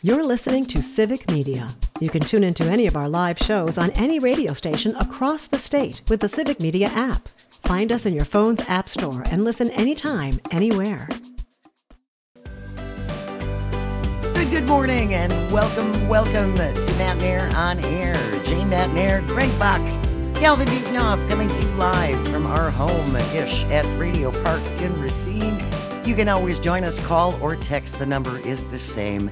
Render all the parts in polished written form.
You're listening to Civic Media. You can tune into any of our live shows on any radio station across the state with the Civic Media app. Find us in your phone's app store and listen anytime, anywhere. Good morning and welcome to Matt Mayer on Air. Jay Matt Mayer, Greg Bach, Calvin Buetenoff coming to you live from our home-ish at Radio Park in Racine. You can always join us, call or text. The number is the same,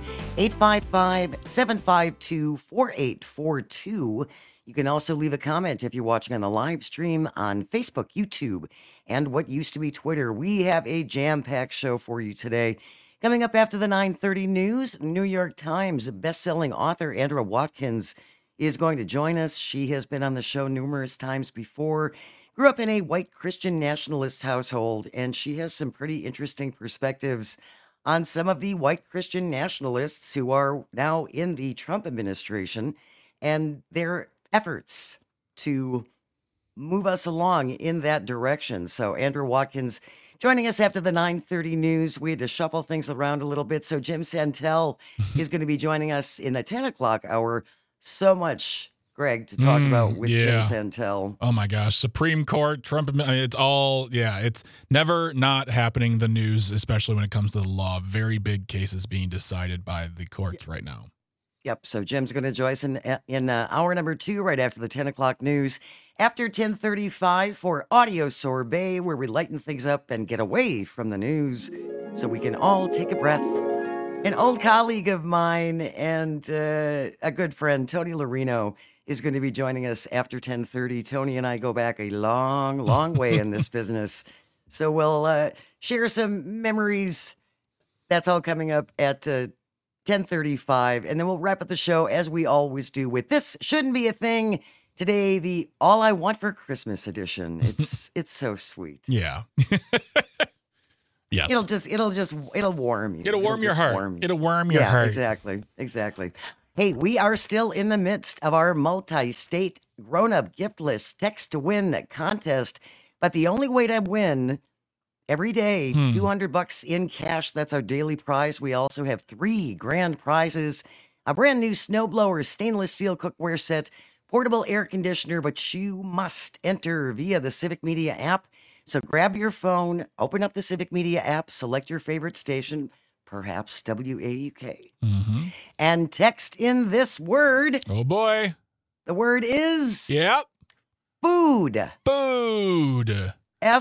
855-752-4842. You can also leave a comment if you're watching on the live stream on Facebook, YouTube, and what used to be Twitter. We have a jam-packed show for you today. Coming up after the 9:30 news, New York Times best-selling author Andra Watkins is going to join us. She has been on the show numerous times before. Grew up in a white Christian nationalist household, and she has some pretty interesting perspectives on some of the white Christian nationalists who are now in the Trump administration and their efforts to move us along in that direction. So Andra Watkins joining us after the 9:30 news. We had to shuffle things around a little bit. So Jim Santel is going to be joining us in the 10 o'clock hour. So much, Greg, to talk about with Jim Santel. Oh my gosh. Supreme Court, Trump, it's all, it's never not happening, the news, especially when it comes to the law. Very big cases being decided by the courts right now. Yep. So Jim's going to join us in hour number 2 right after the 10 o'clock news. After 10:35 for Audio Sorbet, where we lighten things up and get away from the news so we can all take a breath. An old colleague of mine and a good friend, Tony Larino, is going to be joining us after 10:30. Tony and I go back a long, long way in this business. So we'll share some memories. That's all coming up at 10:35. And then we'll wrap up the show as we always do with This Shouldn't Be a Thing. Today, the All I Want for Christmas edition. It's so sweet. Yeah. Yes. It'll warm you. It'll warm your heart. It'll warm your heart. Exactly. Hey, we are still in the midst of our multi-state grown-up gift list text to win contest, but the only way to win every day, $200 in cash. That's our daily prize. We also have 3 grand prizes: a brand new snowblower, stainless steel cookware set, portable air conditioner, but you must enter via the Civic Media app. So grab your phone, open up the Civic Media app, select your favorite station, perhaps WAUK, and text in this word. Oh, boy. The word is... Yep. Food. Food.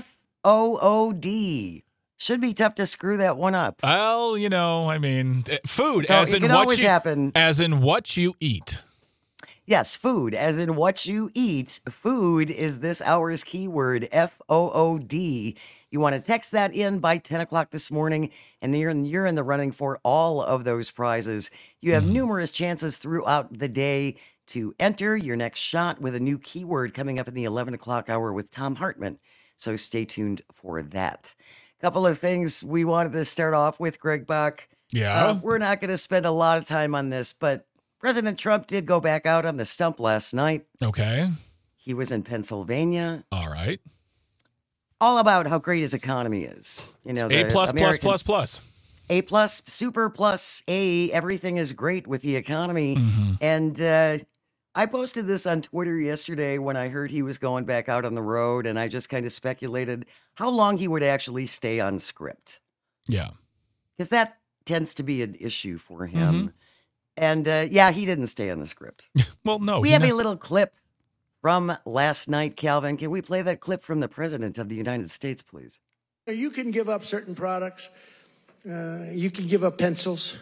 F-O-O-D. Should be tough to screw that one up. Well, food, So as it in can what always happen. As in what you eat. Yes, food, as in what you eat. Food is this hour's keyword, F-O-O-D. You want to text that in by 10 o'clock this morning, and you're in the running for all of those prizes. You have numerous chances throughout the day to enter your next shot with a new keyword coming up in the 11 o'clock hour with Tom Hartman. So stay tuned for that. Couple of things we wanted to start off with, Greg Bach. Yeah. We're not going to spend a lot of time on this, but President Trump did go back out on the stump last night. Okay. He was in Pennsylvania. All right. All about how great his economy is. A plus, plus, plus. A plus, super plus, A. Everything is great with the economy. And I posted this on Twitter yesterday when I heard he was going back out on the road, and I just kind of speculated how long he would actually stay on script. Yeah. Because that tends to be an issue for him. And he didn't stay on the script. Well, no. We have a little clip from last night, Calvin. Can we play that clip from the President of the United States, please? You can give up certain products. You can give up pencils.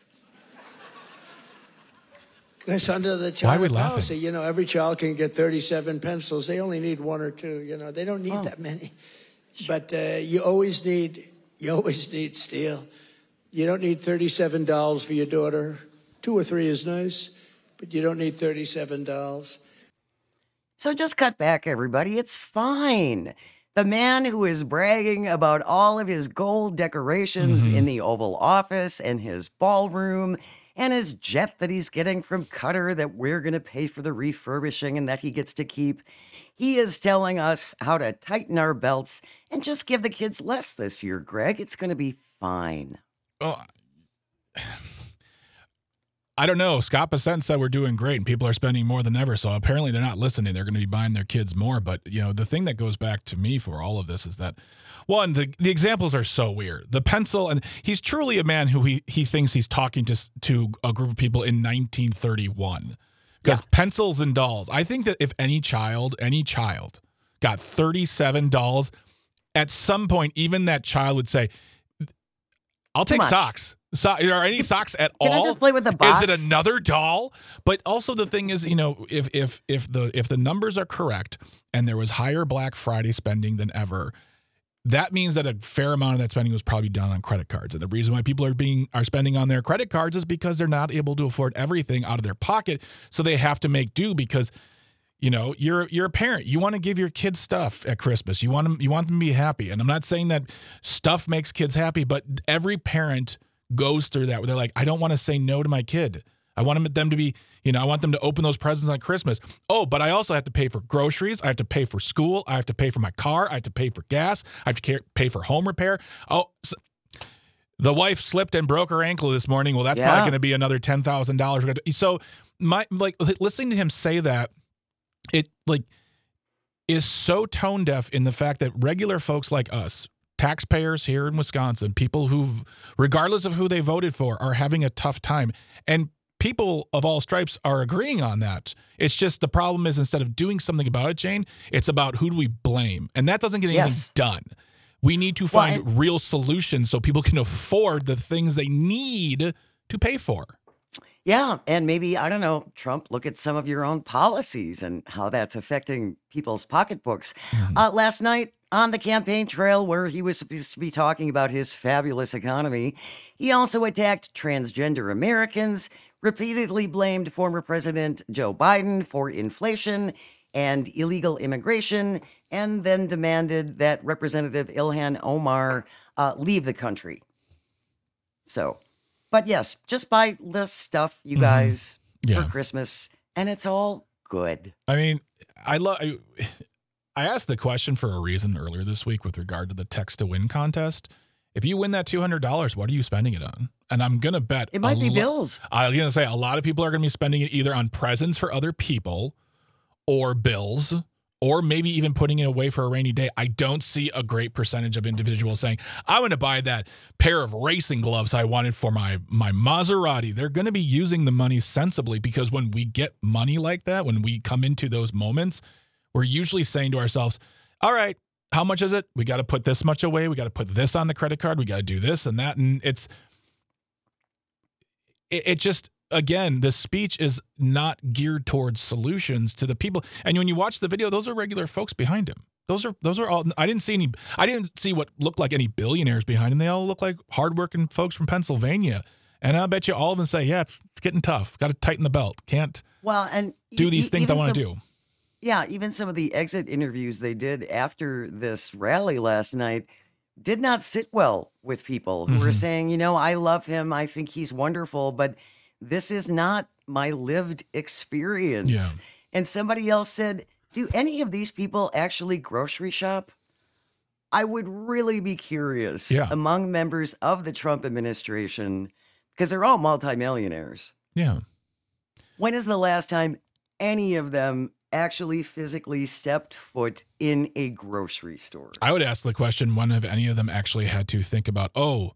Because under the child policy, every child can get 37 pencils. They only need 1 or 2. They don't need that many. But you always need steel. You don't need $37 for your daughter. 2 or 3 is nice, but you don't need $37. So just cut back, everybody. It's fine. The man who is bragging about all of his gold decorations in the Oval Office and his ballroom and his jet that he's getting from Qatar that we're going to pay for the refurbishing and that he gets to keep. He is telling us how to tighten our belts and just give the kids less this year, Greg. It's going to be fine. Oh, I don't know. Scott Bessent said we're doing great and people are spending more than ever. So apparently they're not listening. They're going to be buying their kids more. But, the thing that goes back to me for all of this is that, one, the examples are so weird. The pencil, and he's truly a man who he thinks he's talking to a group of people in 1931. Because pencils and dolls, I think that if any child got 37 dolls, at some point, even that child would say, I'll take socks. Or any socks at all? Can I just play with the box? Is it another doll? But also the thing is, if the numbers are correct and there was higher Black Friday spending than ever, that means that a fair amount of that spending was probably done on credit cards. And the reason why people are spending on their credit cards is because they're not able to afford everything out of their pocket, so they have to make do because you're a parent. You want to give your kids stuff at Christmas. You want them to be happy. And I'm not saying that stuff makes kids happy, but every parent goes through that where they're like, I don't want to say no to my kid. I want them to be, I want them to open those presents on Christmas. Oh, but I also have to pay for groceries. I have to pay for school. I have to pay for my car. I have to pay for gas. I have to pay for home repair. Oh, the wife slipped and broke her ankle this morning. Well, that's probably going to be another $10,000. So listening to him say that, it is so tone deaf in the fact that regular folks like us, taxpayers here in Wisconsin, people who, regardless of who they voted for, are having a tough time. And people of all stripes are agreeing on that. It's just the problem is instead of doing something about it, Jane, it's about who do we blame? And that doesn't get anything done. We need to find real solutions so people can afford the things they need to pay for. Yeah, and maybe, I don't know, Trump, look at some of your own policies and how that's affecting people's pocketbooks. Last night on the campaign trail where he was supposed to be talking about his fabulous economy, he also attacked transgender Americans, repeatedly blamed former President Joe Biden for inflation and illegal immigration, and then demanded that Representative Ilhan Omar leave the country. So... But yes, just buy less stuff, you guys, for Christmas, and it's all good. I mean, I asked the question for a reason earlier this week with regard to the Text to Win contest. If you win that $200, what are you spending it on? And I'm going to bet it might be bills. I'm going to say a lot of people are going to be spending it either on presents for other people or bills, or maybe even putting it away for a rainy day. I don't see a great percentage of individuals saying, I want to buy that pair of racing gloves I wanted for my Maserati. They're going to be using the money sensibly, because when we get money like that, when we come into those moments, we're usually saying to ourselves, all right, how much is it? We got to put this much away. We got to put this on the credit card. We got to do this and that. And it just... Again, the speech is not geared towards solutions to the people. And when you watch the video, those are regular folks behind him. Those are all. I didn't see what looked like any billionaires behind him. They all look like hardworking folks from Pennsylvania. And I'll bet you all of them say, yeah, it's getting tough. Got to tighten the belt. Can't do these things I want to do. Yeah, even some of the exit interviews they did after this rally last night did not sit well with people who were saying, I love him. I think he's wonderful, but this is not my lived experience. Yeah. And somebody else said, do any of these people actually grocery shop? I would really be curious among members of the Trump administration, because they're all multimillionaires. Yeah. When is the last time any of them actually physically stepped foot in a grocery store? I would ask the question, when have any of them actually had to think about,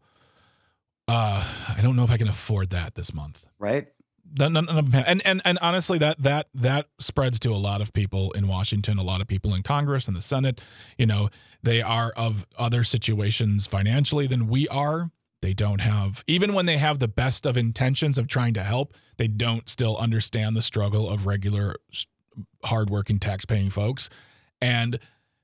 I don't know if I can afford that this month. Right. And honestly, that spreads to a lot of people in Washington, a lot of people in Congress and the Senate. They are of other situations financially than we are. They don't have, even when they have the best of intentions of trying to help, they don't still understand the struggle of regular, hardworking, tax-paying folks. And,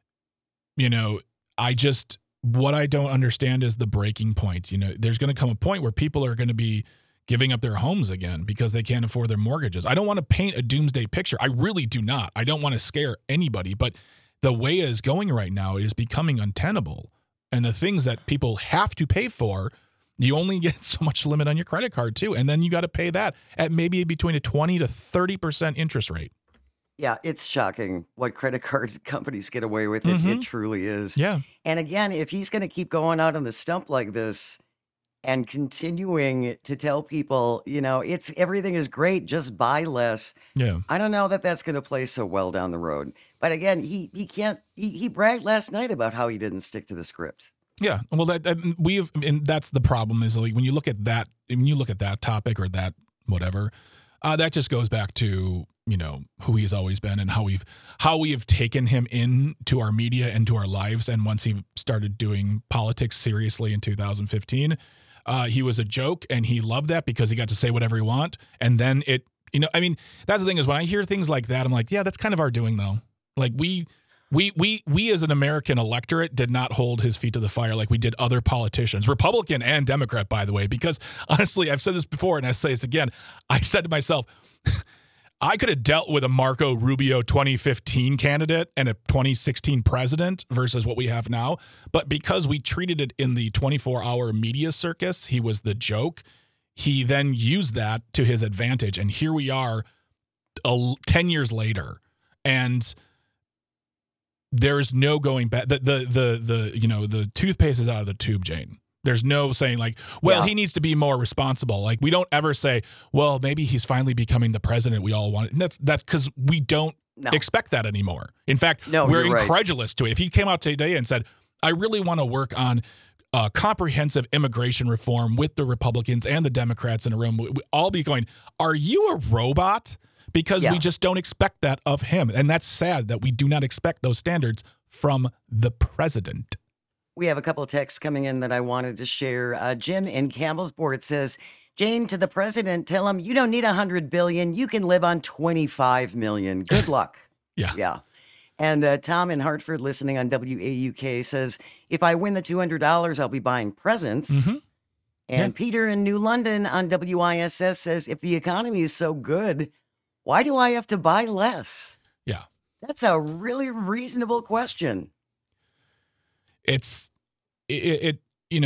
what I don't understand is the breaking point. There's going to come a point where people are going to be giving up their homes again because they can't afford their mortgages. I don't want to paint a doomsday picture. I really do not. I don't want to scare anybody, but the way it is going right now, it is becoming untenable. And the things that people have to pay for, you only get so much limit on your credit card too. And then you got to pay that at maybe between a 20 to 30% interest rate. Yeah, it's shocking what credit card companies get away with. It truly is. Yeah. And again, if he's going to keep going out on the stump like this, and continuing to tell people, everything is great, just buy less. Yeah. I don't know that that's going to play so well down the road. But again, he bragged last night about how he didn't stick to the script. Yeah. Well, and that's the problem is like when you look at that topic or that whatever, that just goes back to, who he's always been and how we have taken him into our media and to our lives. And once he started doing politics seriously in 2015, he was a joke, and he loved that because he got to say whatever he want. And then that's the thing is when I hear things like that, I'm like, yeah, that's kind of our doing though. Like we as an American electorate did not hold his feet to the fire like we did other politicians, Republican and Democrat, by the way, because honestly, I've said this before and I say this again. I said to myself, I could have dealt with a Marco Rubio 2015 candidate and a 2016 president versus what we have now. But because we treated it in the 24-hour media circus, he was the joke. He then used that to his advantage. And here we are 10 years later. And there's no going back. The toothpaste is out of the tube, Jane. There's no saying like, well, he needs to be more responsible. Like we don't ever say, well, maybe he's finally becoming the president we all want. And that's because we don't expect that anymore. In fact, we're incredulous to it. If he came out today and said, I really want to work on comprehensive immigration reform with the Republicans and the Democrats in a room, we all be going, are you a robot? Because we just don't expect that of him. And that's sad that we do not expect those standards from the president. We have a couple of texts coming in that I wanted to share. Jim in Campbellsport says, Jane, to the president, tell him you don't need $100 billion. You can live on $25 million. Good luck. Yeah. And Tom in Hartford, listening on WAUK, says, if I win the $200, I'll be buying presents. Mm-hmm. And Peter in New London on WISS says, if the economy is so good, why do I have to buy less? Yeah. That's a really reasonable question. The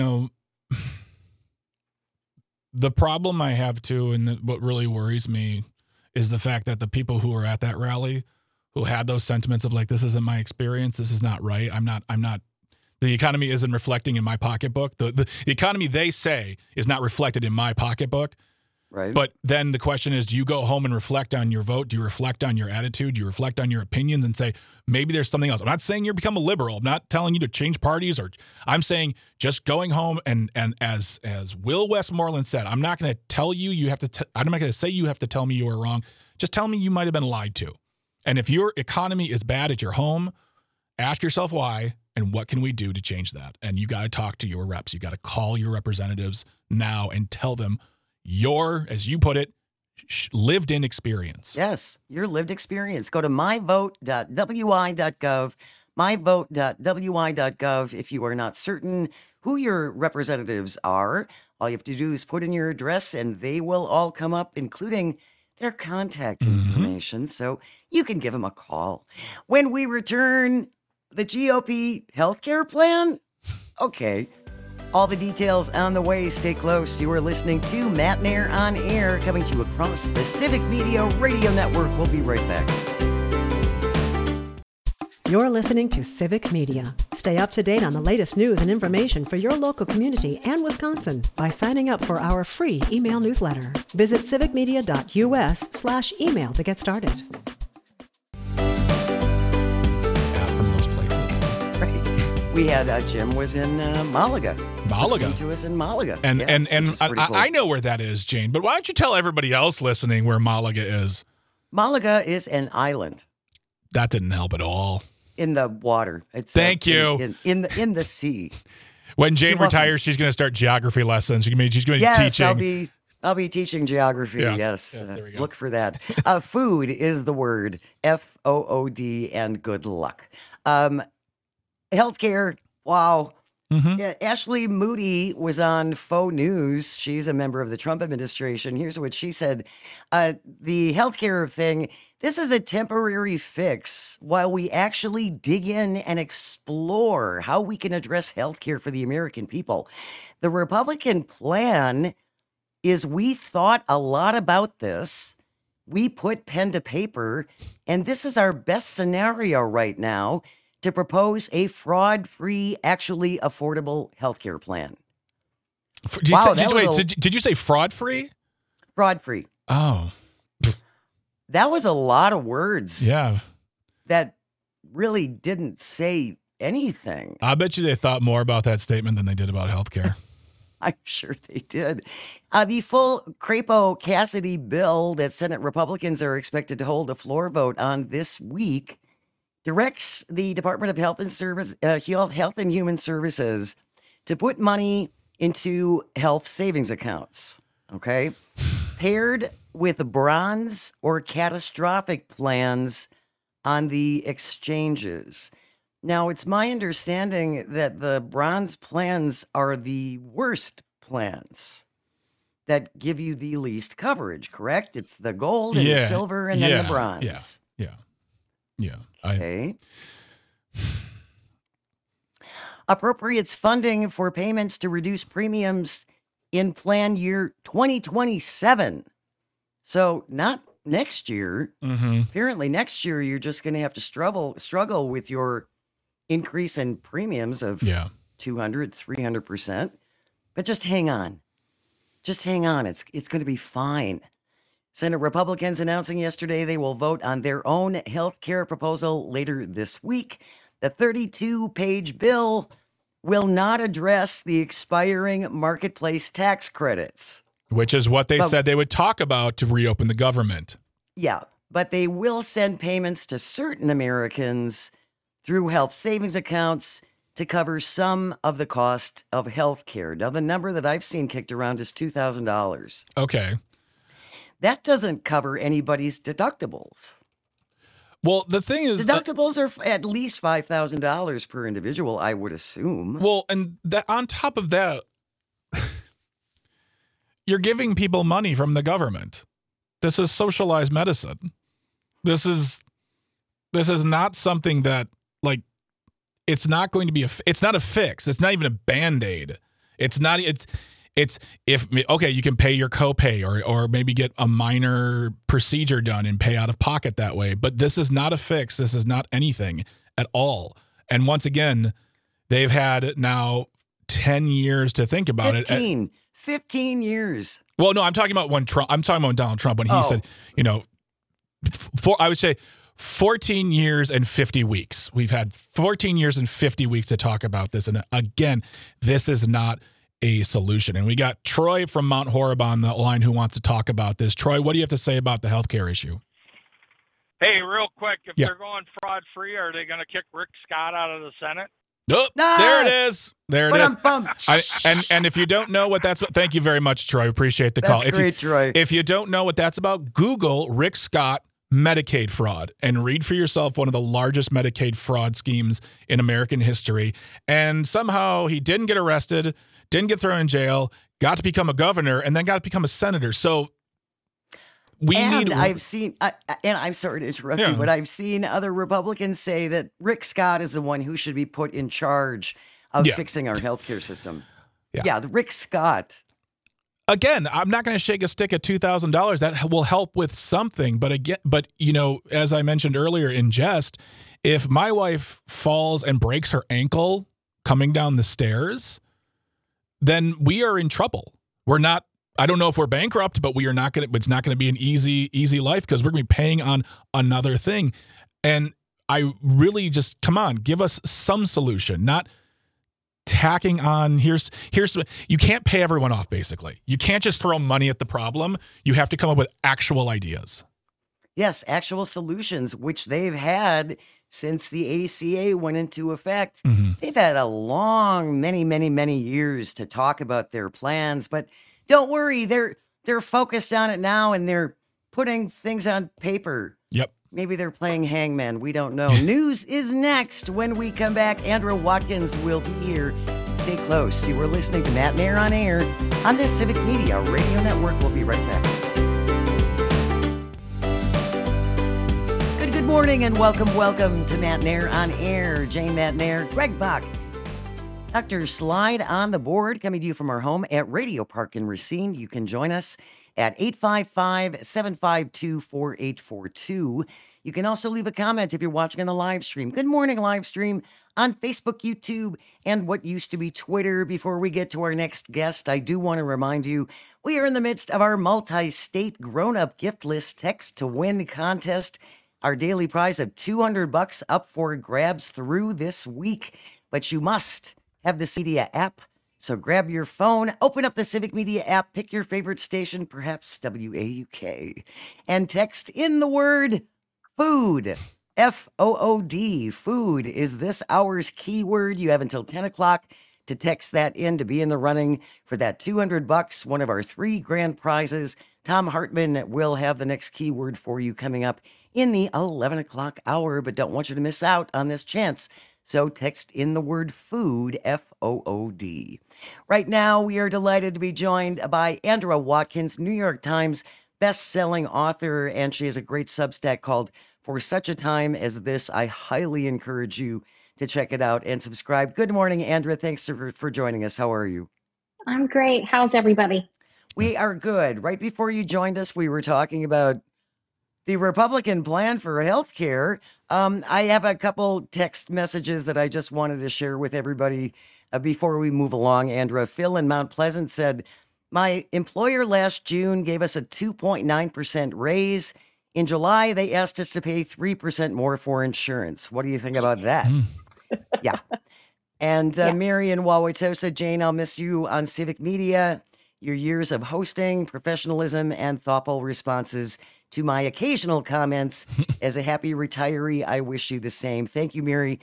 problem I have too, and what really worries me is the fact that the people who were at that rally who had those sentiments of like, this isn't my experience. This is not right. I'm not, the economy isn't reflecting in my pocketbook. The economy they say is not reflected in my pocketbook. Right. But then the question is, do you go home and reflect on your vote? Do you reflect on your attitude? Do you reflect on your opinions and say, maybe there's something else? I'm not saying you become a liberal. I'm not telling you to change parties, I'm saying just going home and as Will Westmoreland said, I'm not going to tell you I'm not going to say you have to tell me you were wrong. Just tell me you might have been lied to. And if your economy is bad at your home, ask yourself why and what can we do to change that? And you got to talk to your reps. You got to call your representatives now and tell them your, as you put it, lived in experience. Yes, your lived experience. Go to myvote.wi.gov, myvote.wi.gov. If you are not certain who your representatives are, all you have to do is put in your address and they will all come up, including their contact information, so you can give them a call. When we return, the GOP healthcare plan? Okay. All the details on the way. Stay close. You are listening to Matt Nair on Air, coming to you across the Civic Media Radio Network. We'll be right back. You're listening to Civic Media. Stay up to date on the latest news and information for your local community and Wisconsin by signing up for our free email newsletter. Visit civicmedia.us/email to get started. From those places. Right. We had Jim was in Malaga. Listening to us in Malaga. And cool. I know where that is, Jane, but why don't you tell everybody else listening where Malaga is? Malaga is an island. That didn't help at all. In the water. It's Thank you. In the sea. When Jane retires, she's going to start geography lessons. She's going to be teaching. I'll be teaching geography. Yes. There we go. Look for that. Food is the word. FOOD, and good luck. Healthcare. Wow. Mm-hmm. Yeah, Ashley Moody was on Faux News. She's a member of the Trump administration. Here's what she said. The healthcare thing, this is a temporary fix while we actually dig in and explore how we can address healthcare for the American people. The Republican plan is we thought a lot about this. We put pen to paper, and this is our best scenario right now to propose a fraud-free, actually affordable healthcare plan. Did you say fraud-free? Fraud-free. Oh. That was a lot of words. Yeah. That really didn't say anything. I bet you they thought more about that statement than they did about healthcare. I'm sure they did. The full Crapo-Cassidy bill that Senate Republicans are expected to hold a floor vote on this week directs the Department of Health and Human Services to put money into health savings accounts, okay? Paired with bronze or catastrophic plans on the exchanges. Now, it's my understanding that the bronze plans are the worst plans that give you the least coverage, correct? It's the gold and the silver and then the bronze. Yeah. Okay. Appropriates funding for payments to reduce premiums in plan year 2027. So not next year. Mm-hmm. Apparently next year you're just going to have to struggle with your increase in premiums of 200, 300%. But just hang on. Just hang on. It's going to be fine. Senate Republicans announcing yesterday they will vote on their own health care proposal later this week. The 32-page bill will not address the expiring marketplace tax credits. Which is what they said they would talk about to reopen the government. Yeah, but they will send payments to certain Americans through health savings accounts to cover some of the cost of health care. Now, the number that I've seen kicked around is $2,000. Okay. That doesn't cover anybody's deductibles. Well, the thing is... Deductibles are at least $5,000 per individual, I would assume. Well, and that on top of that, you're giving people money from the government. This is socialized medicine. This is not something that, like, it's not going to be it's not a fix. It's not even a Band-Aid. You can pay your copay or maybe get a minor procedure done and pay out of pocket that way. But this is not a fix. This is not anything at all. And once again, they've had now 10 years to think about 15 years. Well, no, I'm talking about Donald Trump when he said, I would say 14 years and 50 weeks. We've had 14 years and 50 weeks to talk about this. And again, this is not a solution. And we got Troy from Mount Horeb on the line who wants to talk about this. Troy, what do you have to say about the healthcare issue? Hey, real quick, if they're going fraud-free, are they going to kick Rick Scott out of the Senate? Oh, there it is. There it is. And if you don't know what that's about, thank you very much, Troy. Appreciate the call. That's great, Troy. If you don't know what that's about, Google Rick Scott Medicaid fraud and read for yourself one of the largest Medicaid fraud schemes in American history. And somehow he didn't get arrested, didn't get thrown in jail, got to become a governor, and then got to become a senator. So I've seen, and I'm sorry to interrupt you, but I've seen other Republicans say that Rick Scott is the one who should be put in charge of fixing our healthcare system. Yeah, the Rick Scott. Again, I'm not going to shake a stick at $2,000. That will help with something. But as I mentioned earlier in jest, if my wife falls and breaks her ankle coming down the stairs, then we are in trouble. We're not. I don't know if we're bankrupt, but it's not going to be an easy life because we're going to be paying on another thing. And I really come on, give us some solution, not tacking on you can't pay everyone off. Basically, you can't just throw money at the problem. You have to come up with actual ideas. Yes, actual solutions, which they've had since the ACA went into effect. Mm-hmm. They've had a long, many years to talk about their plans, but don't worry, they're focused on it now and they're putting things on paper. Yep. Maybe they're playing hangman. We don't know. News is next. When we come back, Andrew Watkins will be here. Stay close. You are listening to Matt and Air on Air on the Civic Media Radio Network. We'll be right back. Good morning and welcome to Matt and Air on Air. Jane Matt and Air, Greg Bach. Dr. Slide on the board, coming to you from our home at Radio Park in Racine. You can join us at 855-752-4842. You can also leave a comment if you're watching on the live stream. Good morning, live stream on Facebook, YouTube, and what used to be Twitter. Before we get to our next guest, I do want to remind you we are in the midst of our multi-state grown-up gift list text to win contest. Our daily prize of $200 up for grabs through this week. But you must have the Media app. So grab your phone, open up the Civic Media app, pick your favorite station, perhaps WAUK, and text in the word food. F-O-O-D. Food is this hour's keyword. You have until 10 o'clock to text that in to be in the running for that $200, one of our 3 grand prizes. Tom Hartman will have the next keyword for you coming up in the 11 o'clock hour, but don't want you to miss out on this chance. So text in the word food, F-O-O-D. Right now, we are delighted to be joined by Andra Watkins, New York Times best-selling author, and she has a great Substack called For Such a Time as This. I highly encourage you to check it out and subscribe. Good morning, Andra. Thanks for joining us. How are you? I'm great. How's everybody? We are good. Right before you joined us, we were talking about the Republican plan for health care. I have a couple text messages that I just wanted to share with everybody before we move along, Andra. Phil in Mount Pleasant said, my employer last June gave us a 2.9% raise. In July, they asked us to pay 3% more for insurance. What do you think about that? Yeah. And Mary in Wauwatosa, Jane, I'll miss you on Civic Media. Your years of hosting, professionalism, and thoughtful responses to my occasional comments. As a happy retiree, I wish you the same. Thank you, Mary.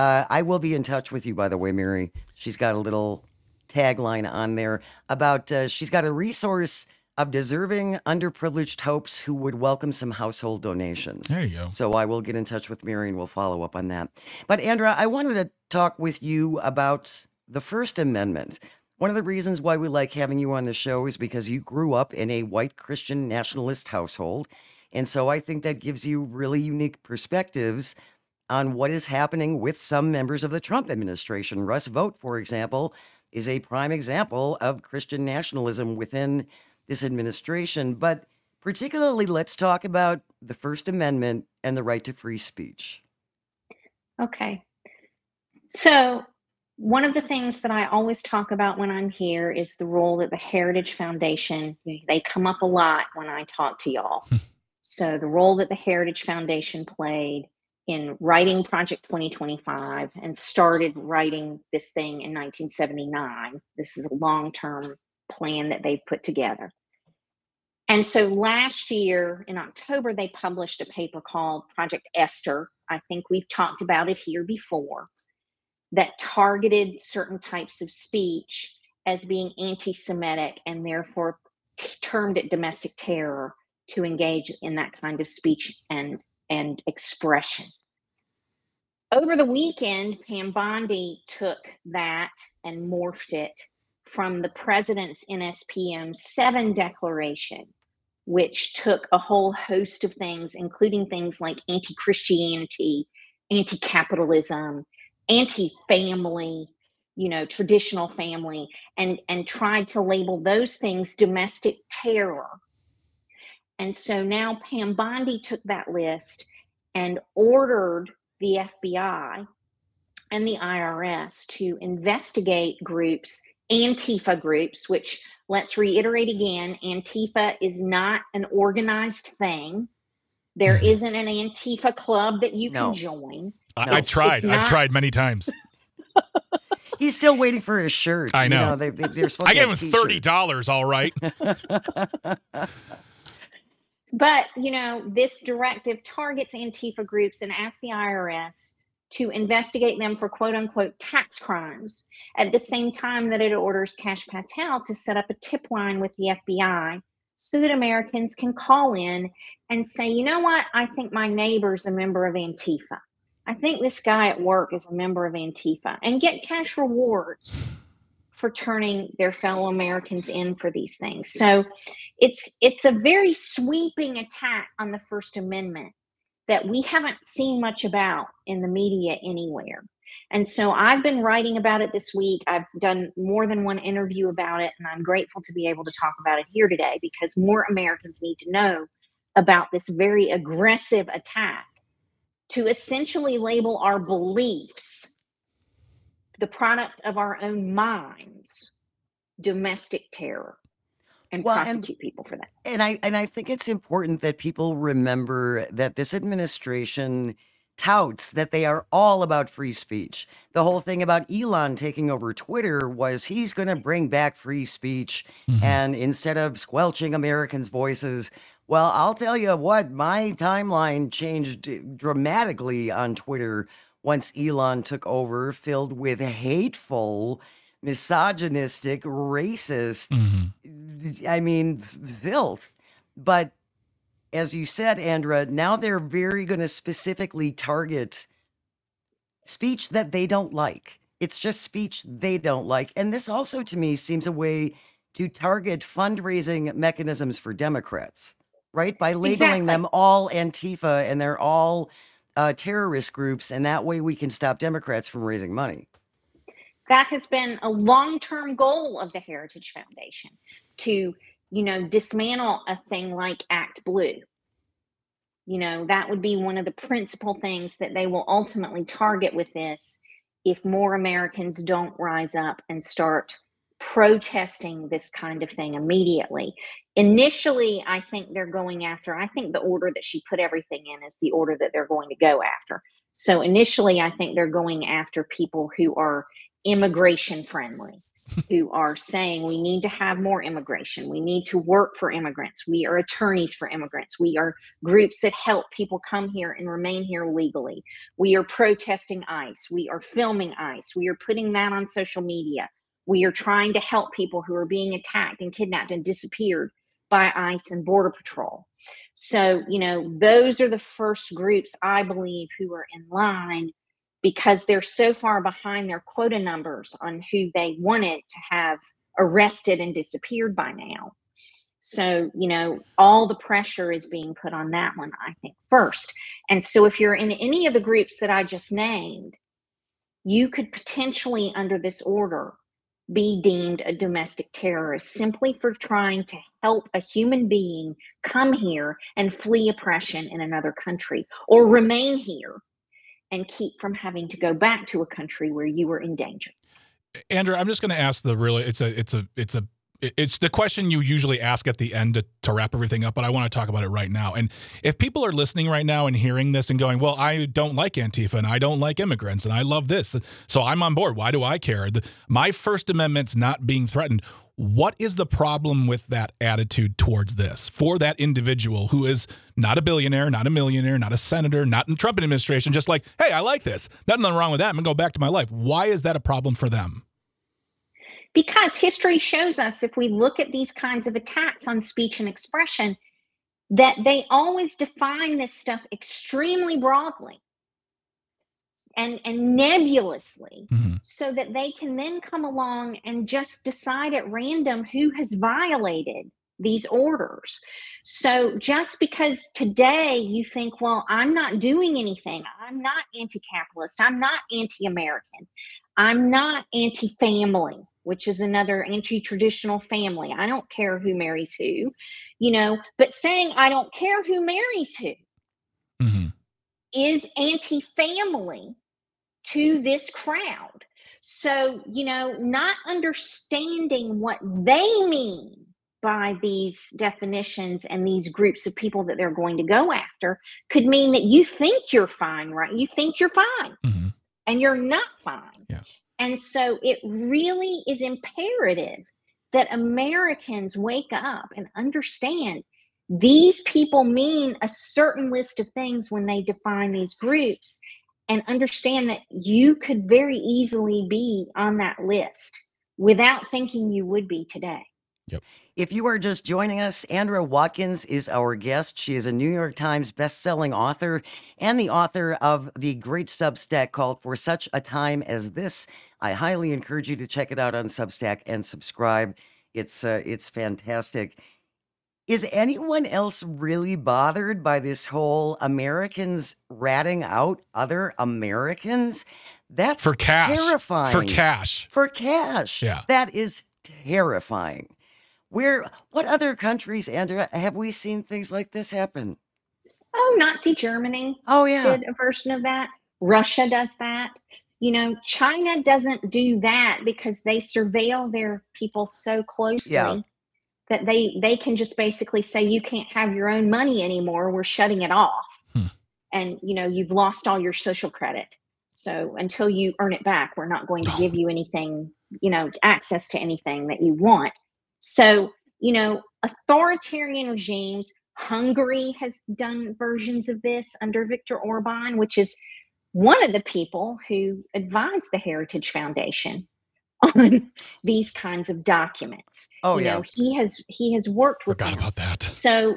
I will be in touch with you, by the way, Mary. She's got a little tagline on there about she's got a resource of deserving underprivileged hopes who would welcome some household donations. There you go. So I will get in touch with Mary and we'll follow up on that. But Andra, I wanted to talk with you about the First Amendment. One of the reasons why we like having you on the show is because you grew up in a white Christian nationalist household. And so I think that gives you really unique perspectives on what is happening with some members of the Trump administration. Russ Vought, for example, is a prime example of Christian nationalism within this administration. But particularly, let's talk about the First Amendment and the right to free speech. Okay. So one of the things that I always talk about when I'm here is the role that the Heritage Foundation, they come up a lot when I talk to y'all. So the role that the Heritage Foundation played in writing Project 2025 and started writing this thing in 1979. This is a long-term plan that they've put together. And so last year in October, they published a paper called Project Esther. I think we've talked about it here before, that targeted certain types of speech as being anti-Semitic and therefore termed it domestic terror to engage in that kind of speech and expression. Over the weekend, Pam Bondi took that and morphed it from the president's NSPM 7 declaration, which took a whole host of things, including things like anti-Christianity, anti-capitalism, anti-family, traditional family, and tried to label those things domestic terror. And so now Pam Bondi took that list and ordered the FBI and the IRS to investigate groups, Antifa groups, which, let's reiterate again, Antifa is not an organized thing. There isn't an Antifa club that you can join. I've tried. I've tried many times. He's still waiting for his shirt. I know. They're supposed I to gave him $30, all right. But, this directive targets Antifa groups and asks the IRS to investigate them for quote unquote tax crimes at the same time that it orders Kash Patel to set up a tip line with the FBI so that Americans can call in and say, you know what? I think my neighbor's a member of Antifa. I think this guy at work is a member of Antifa, and get cash rewards for turning their fellow Americans in for these things. So it's a very sweeping attack on the First Amendment that we haven't seen much about in the media anywhere. And so I've been writing about it this week. I've done more than one interview about it, and I'm grateful to be able to talk about it here today because more Americans need to know about this very aggressive attack to essentially label our beliefs, the product of our own minds, domestic terror, and prosecute people for that. And I think it's important that people remember that this administration touts that they are all about free speech. The whole thing about Elon taking over Twitter was he's going to bring back free speech, and instead of squelching Americans' voices, well, I'll tell you what, my timeline changed dramatically on Twitter once Elon took over, filled with hateful, misogynistic, racist, I mean, filth. But as you said, Andra, now they're very going to specifically target speech that they don't like. It's just speech they don't like. And this also, to me, seems a way to target fundraising mechanisms for Democrats, right? By labeling them all Antifa and they're all terrorist groups. And that way we can stop Democrats from raising money. That has been a long-term goal of the Heritage Foundation to, dismantle a thing like Act Blue. That would be one of the principal things that they will ultimately target with this if more Americans don't rise up and start protesting this kind of thing immediately. Initially, I think the order that she put everything in is the order that they're going to go after. So initially, I think they're going after people who are immigration friendly, who are saying we need to have more immigration. We need to work for immigrants. We are attorneys for immigrants. We are groups that help people come here and remain here legally. We are protesting ICE. We are filming ICE. We are putting that on social media. We are trying to help people who are being attacked and kidnapped and disappeared by ICE and Border Patrol. So, those are the first groups, I believe, who are in line because they're so far behind their quota numbers on who they wanted to have arrested and disappeared by now. So, all the pressure is being put on that one, I think, first. And so if you're in any of the groups that I just named, you could potentially, under this order, be deemed a domestic terrorist simply for trying to help a human being come here and flee oppression in another country or remain here and keep from having to go back to a country where you were in danger. Andra, I'm just going to ask it's the question you usually ask at the end to wrap everything up, but I want to talk about it right now. And if people are listening right now and hearing this and going, well, I don't like Antifa and I don't like immigrants and I love this, so I'm on board. Why do I care? My First Amendment's not being threatened. What is the problem with that attitude towards this for that individual who is not a billionaire, not a millionaire, not a senator, not in the Trump administration, just like, hey, I like this. Nothing wrong with that. I'm going to go back to my life. Why is that a problem for them? Because history shows us, if we look at these kinds of attacks on speech and expression, that they always define this stuff extremely broadly and nebulously, so that they can then come along and just decide at random who has violated these orders. So just because today you think, well, I'm not doing anything, I'm not anti-capitalist, I'm not anti-American, I'm not anti-family, which is another anti-traditional family. I don't care who marries who, but saying I don't care who marries who is anti-family to this crowd. So, not understanding what they mean by these definitions and these groups of people that they're going to go after could mean that you think you're fine, right? You think you're fine and you're not fine. Yeah. And so it really is imperative that Americans wake up and understand these people mean a certain list of things when they define these groups, and understand that you could very easily be on that list without thinking you would be today. Yep. If you are just joining us, Andra Watkins is our guest. She is a New York Times best-selling author and the author of the great Substack called For Such a Time as This. I highly encourage you to check it out on Substack and subscribe. It's fantastic. Is anyone else really bothered by this whole Americans ratting out other Americans? That's for cash. Terrifying. For cash. For cash. Yeah. That is terrifying. What other countries, Andrea, have we seen things like this happen? Oh, Nazi Germany. Oh, yeah. Did a version of that. Russia does that. China doesn't do that because they surveil their people so closely that they can just basically say, you can't have your own money anymore. We're shutting it off. And, you've lost all your social credit. So until you earn it back, we're not going to give you anything, access to anything that you want. So, authoritarian regimes, Hungary has done versions of this under Viktor Orban, which is one of the people who advised the Heritage Foundation on these kinds of documents. He has worked with them. Forgot about that. So,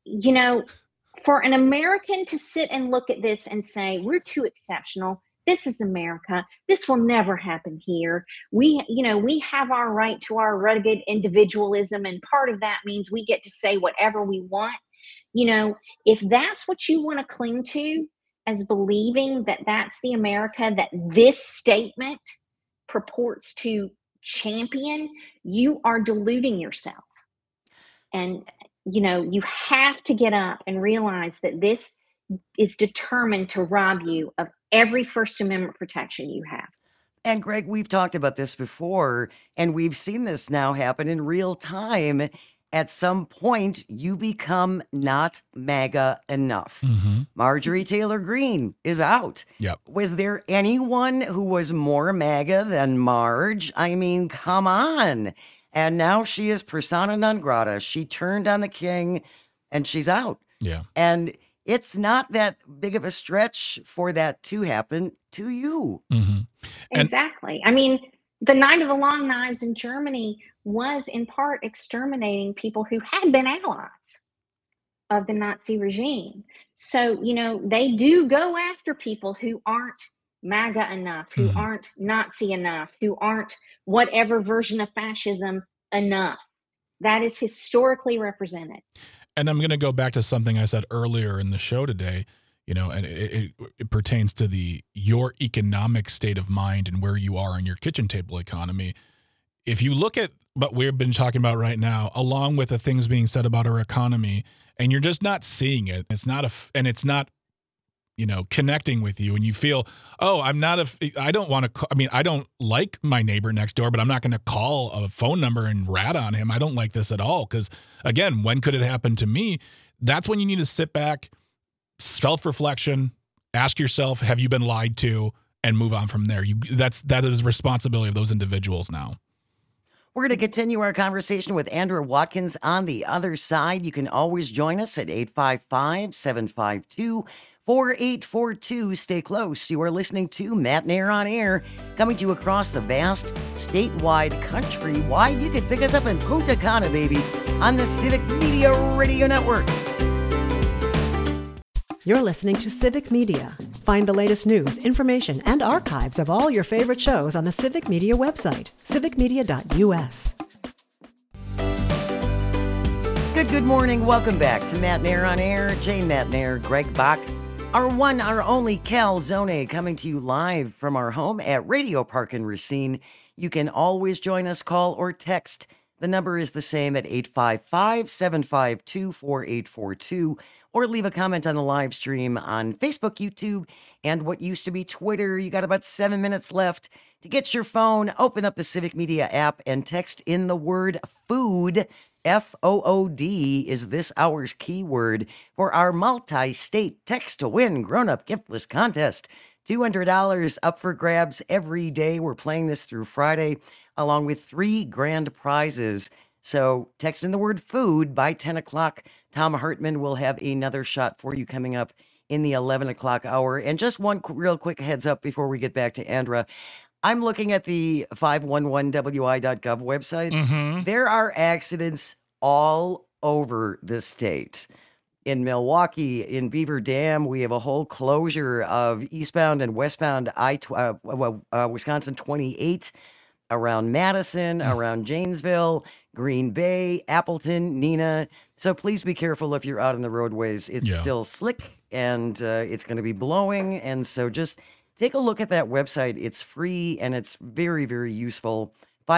for an American to sit and look at this and say, we're too exceptional. This is America. This will never happen here. We have our right to our rugged individualism, and part of that means we get to say whatever we want. If that's what you want to cling to as believing that that's the America that this statement purports to champion, you are deluding yourself. And, you have to get up and realize that this is determined to rob you of every First Amendment protection you have. And Greg, we've talked about this before, and we've seen this now happen in real time. At some point, you become not MAGA enough. Mm-hmm. Marjorie Taylor Greene is out. Yep. Was there anyone who was more MAGA than Marge? I mean, come on. And now she is persona non grata. She turned on the king, and she's out. Yeah. And it's not that big of a stretch for that to happen to you. Mm-hmm. Exactly. I mean, the Night of the Long Knives in Germany was in part exterminating people who had been allies of the Nazi regime. So, they do go after people who aren't MAGA enough, who aren't Nazi enough, who aren't whatever version of fascism enough. That is historically represented. And I'm going to go back to something I said earlier in the show today, and it pertains to your economic state of mind and where you are in your kitchen table economy. If you look at what we've been talking about right now, along with the things being said about our economy, and you're just not seeing it, it's not connecting with you, and you feel, I don't want to, I don't like my neighbor next door, but I'm not going to call a phone number and rat on him. I don't like this at all. Because again, when could it happen to me? That's when you need to sit back, self-reflection, ask yourself, have you been lied to, and move on from there. That is responsibility of those individuals now. We're going to continue our conversation with Andrea Watkins on the other side. You can always join us at 855-752-4842. Stay close. You are listening to Matt Nair on Air, coming to you across the vast statewide countrywide. You can pick us up in Punta Cana, baby, on the Civic Media Radio Network. You're listening to Civic Media. Find the latest news, information, and archives of all your favorite shows on the Civic Media website, civicmedia.us. Good morning. Welcome back to Matt Nair on Air. Jane Matt Nair, Greg Bach, our one, our only Cal Zone, coming to you live from our home at Radio Park in Racine. You can always join us, call or text. The number is the same at 855-752-4842, or leave a comment on the live stream on Facebook, YouTube, and what used to be Twitter. You got about 7 minutes left to get your phone, open up the Civic Media app, and text in the word food. FOOD is this hour's keyword for our multi-state text-to-win grown-up giftless contest. $200 up for grabs every day. We're playing this through Friday, along with 3 grand prizes. So text in the word food by 10 o'clock. Tom Hartman will have another shot for you coming up in the 11 o'clock hour. And just one real quick heads up before we get back to Andrea. I'm looking at the 511wi.gov website. Mm-hmm. There are accidents all over the state. In Milwaukee, in Beaver Dam, we have a whole closure of eastbound and westbound Wisconsin 28, around Madison, around Janesville, Green Bay, Appleton, Neenah. So please be careful if you're out on the roadways. It's still slick and it's going to be blowing. And so just take a look at that website. It's free and it's very, very useful.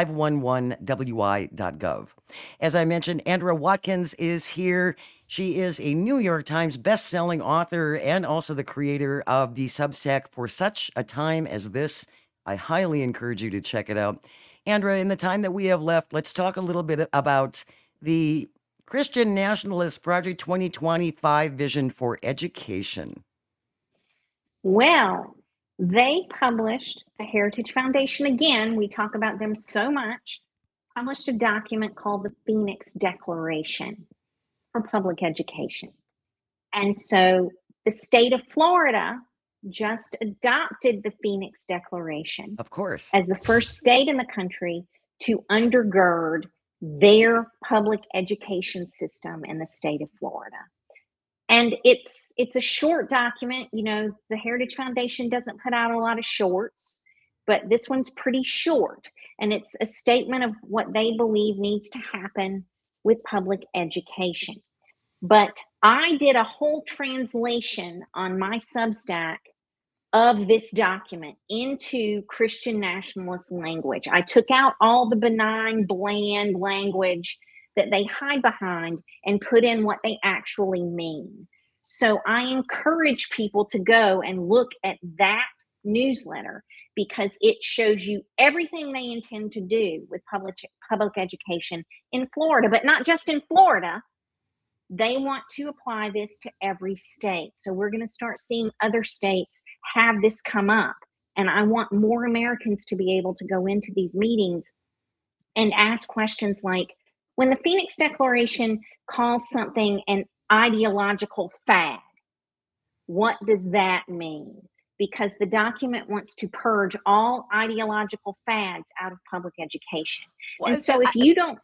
511wi.gov. As I mentioned, Andra Watkins is here. She is a New York Times best-selling author and also the creator of the Substack For Such a Time as This. I highly encourage you to check it out. Andra, in the time that we have left, let's talk a little bit about the Christian Nationalist Project 2025 vision for education. Well, they published, the Heritage Foundation, again, we talk about them so much, published a document called the Phoenix Declaration for Public Education. And so the state of Florida just adopted the Phoenix Declaration, of course, as the first state in the country to undergird their public education system in the state of Florida. And it's a short document. You know, the Heritage Foundation doesn't put out a lot of shorts, but this one's pretty short. And it's a statement of what they believe needs to happen with public education. But I did a whole translation on my Substack of this document into Christian nationalist language. I took out all the benign, bland language that they hide behind and put in what they actually mean. So I encourage people to go and look at that newsletter because it shows you everything they intend to do with public education in Florida, but not just in Florida. They want to apply this to every state. So we're going to start seeing other states have this come up. And I want more Americans to be able to go into these meetings and ask questions like, when the Phoenix Declaration calls something an ideological fad, what does that mean? Because the document wants to purge all ideological fads out of public education. Well, and so if you don't...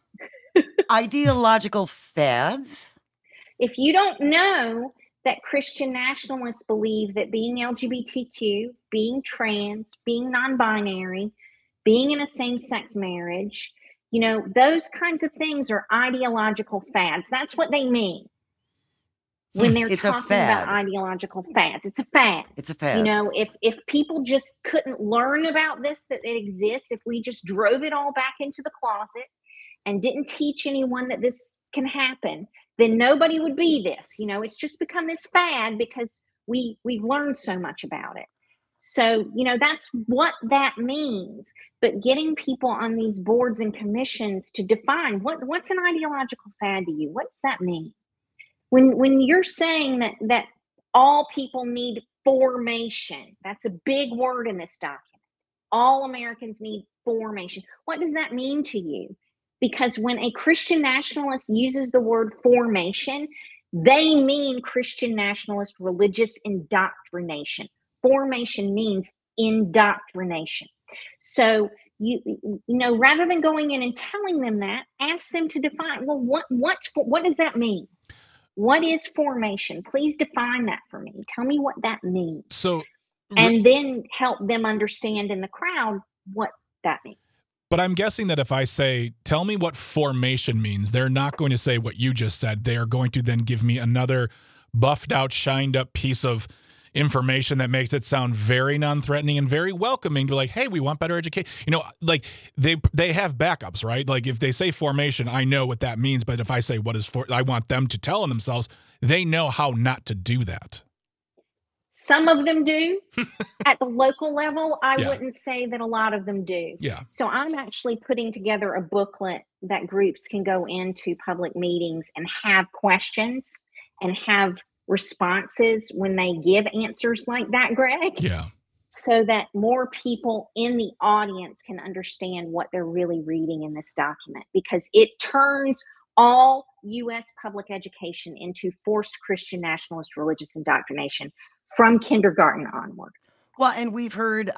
Ideological fads? If you don't know that Christian nationalists believe that being LGBTQ, being trans, being non-binary, being in a same-sex marriage, you know, those kinds of things are ideological fads. That's what they mean when they're talking about ideological fads. It's a fad. It's a fad. You know, if people just couldn't learn about this, that it exists, if we just drove it all back into the closet and didn't teach anyone that this can happen, then nobody would be this. You know, it's just become this fad because we've learned so much about it. So, you know, that's what that means. But getting people on these boards and commissions to define what's an ideological fad to you? What does that mean? When you're saying that all people need formation, that's a big word in this document. All Americans need formation. What does that mean to you? Because when a Christian nationalist uses the word formation, they mean Christian nationalist religious indoctrination. Formation means indoctrination. So, you know, rather than going in and telling them that, ask them to define, well, what does that mean? What is formation? Please define that for me. Tell me what that means. And then help them understand in the crowd what that means. But I'm guessing that if I say, tell me what formation means, they're not going to say what you just said. They are going to then give me another buffed out, shined up piece of information that makes it sound very non-threatening and very welcoming to like, hey, we want better education. You know, like they have backups, right? Like if they say formation, I know what that means. But if I say I want them to tell themselves, they know how not to do that. Some of them do. At the local level, I wouldn't say that a lot of them do. Yeah. So I'm actually putting together a booklet that groups can go into public meetings and have questions and have responses when they give answers like that, Greg. Yeah. So that more people in the audience can understand what they're really reading in this document, because it turns all U.S. public education into forced Christian nationalist religious indoctrination from kindergarten onward. Well, and I've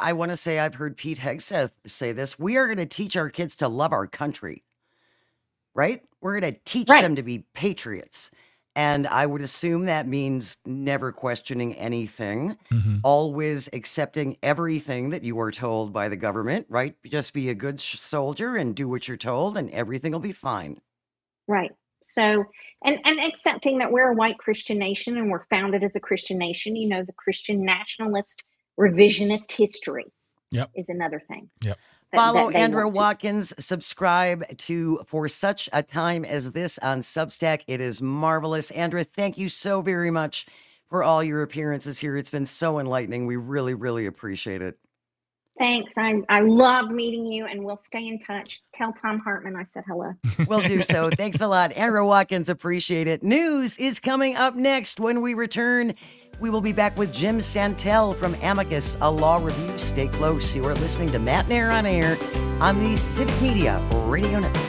heard Pete Hegseth say this, we are going to teach our kids to love our country, right? We're going to teach them to be patriots. And I would assume that means never questioning anything, always accepting everything that you are told by the government, right? Just be a good soldier and do what you're told, and everything will be fine. Right. So, and accepting that we're a white Christian nation and we're founded as a Christian nation, you know, the Christian nationalist revisionist history is another thing. Yep. Follow Andra Watkins, subscribe to For Such a Time as This on Substack. It is marvelous. Andra, thank you so very much for all your appearances here. It's been so enlightening. We really, really appreciate it. Thanks. I loved meeting you, and we'll stay in touch. Tell Thom Hartmann I said hello. We'll do so. Thanks a lot. Andra Watkins, appreciate it. News is coming up next. When we return, we will be back with Jim Santel from Amicus, a law review. Stay close. You are listening to Matt Nair on Air on the Civic Media Radio Network.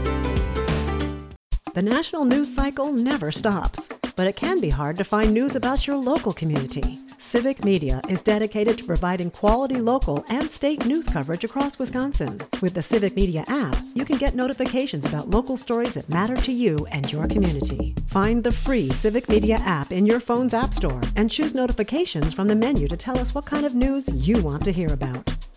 The national news cycle never stops, but it can be hard to find news about your local community. Civic Media is dedicated to providing quality local and state news coverage across Wisconsin. With the Civic Media app, you can get notifications about local stories that matter to you and your community. Find the free Civic Media app in your phone's app store and choose notifications from the menu to tell us what kind of news you want to hear about.